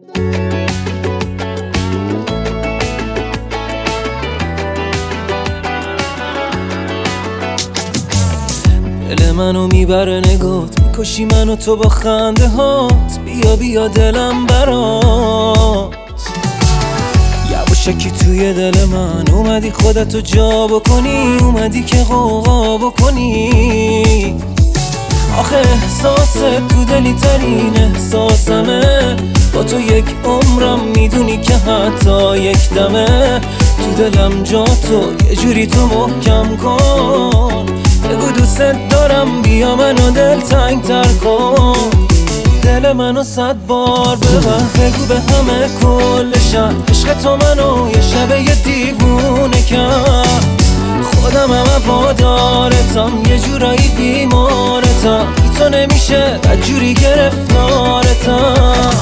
دل منو میبره نگات، میکشی منو تو با خنده هات. بیا بیا دلم برات، یواشکی توی دل من اومدی خودتو جا بکنی، اومدی که غوغا بکنی. آخه احساست تو دلی ترین احساسمه، با تو یک عمرم میدونی که حتی یک دمه. تو دلم جا تو یه جوری تو محکم کن، بگو دوست دارم بیا منو دل تنگ تر کن. دل منو 100 بار ببر، بگو به همه کل شهر عشق تو منو یه شب یه دیوونه کرد. خودم هم وادارتم، یه جورایی بیمارتم، بی تو نمیشه بدجوری گرفتارتم.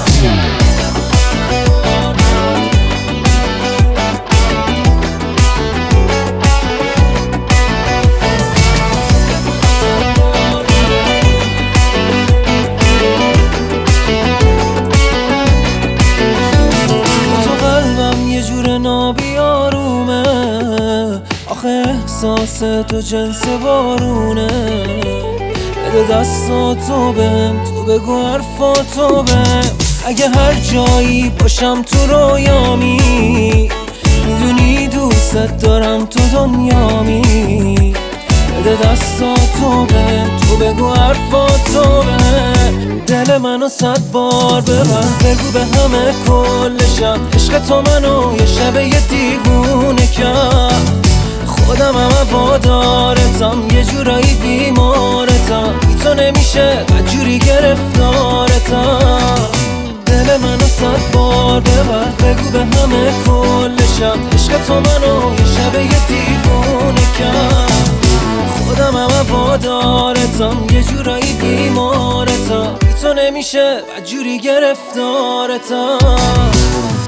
نابیارومه، آخه احساس تو جنس بارونه. بده دستاتو بهم، تو بگو حرفاتو بهم. اگه هر جایی باشم تو رویامی، میدونی دوست دارم تو دنیامی. بده دستاتو بهم، تو بگو حرفاتو بهم. دل منو 100 بار ببر، بگو به همه کل شب عشق تو منو یه شب یه دیوونه کرد. خودم هم وادارتم، یه جورایی بیمارتم، بی تو نمیشه بدجوری گرفتارتم. دل منو 100 بار ببر، بگو به همه کل شب عشق تو منو یه شب یه دیوونه کرد. خودم هم وادارتم، یه جورایی بیمارتم، بی تو نمیشه بدجوری گرفتارتم.